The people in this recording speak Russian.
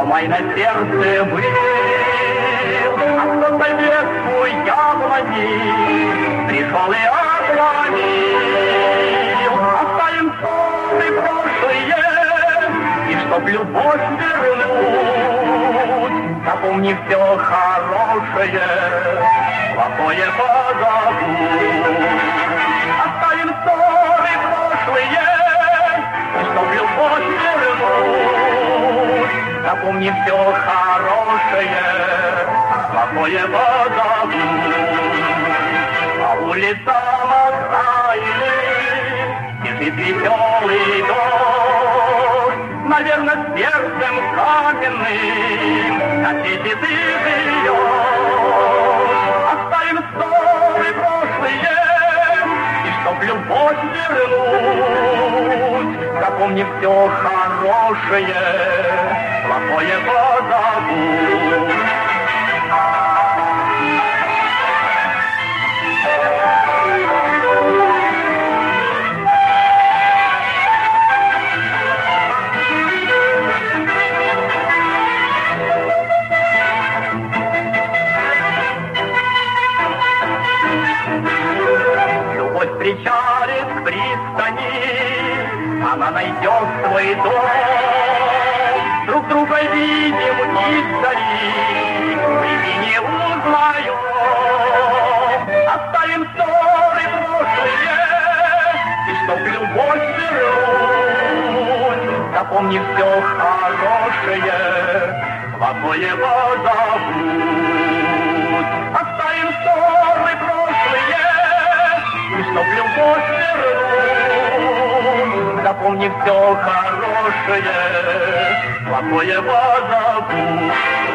Май на сердце был, а кто советку яблони пришел и отклонил. Оставим ссоры прошлые, и чтоб любовь вернуть, запомни все хорошее, плохое позабудь. Оставим ссоры прошлые, и чтоб любовь вернуть, запомни все хорошее, плохое позабудь. По улицам окраины бежит веселый дождь, наверное, с сердцем каменным ответит и живет. Оставим ссоры прошлые, и чтоб любовь вернуть, запомни все хорошее, плохое позабудь. Любовь причалит к пристани, она найдет свой дом. Друг друга видим издали, мы не узнаем. Оставим ссоры прошлые, и чтоб любовь вернуть, запомни все хорошее, плохое позабудь. Оставим ссоры прошлые, и чтоб любовь вернуть, запомни все хорошее, плохое позабудь.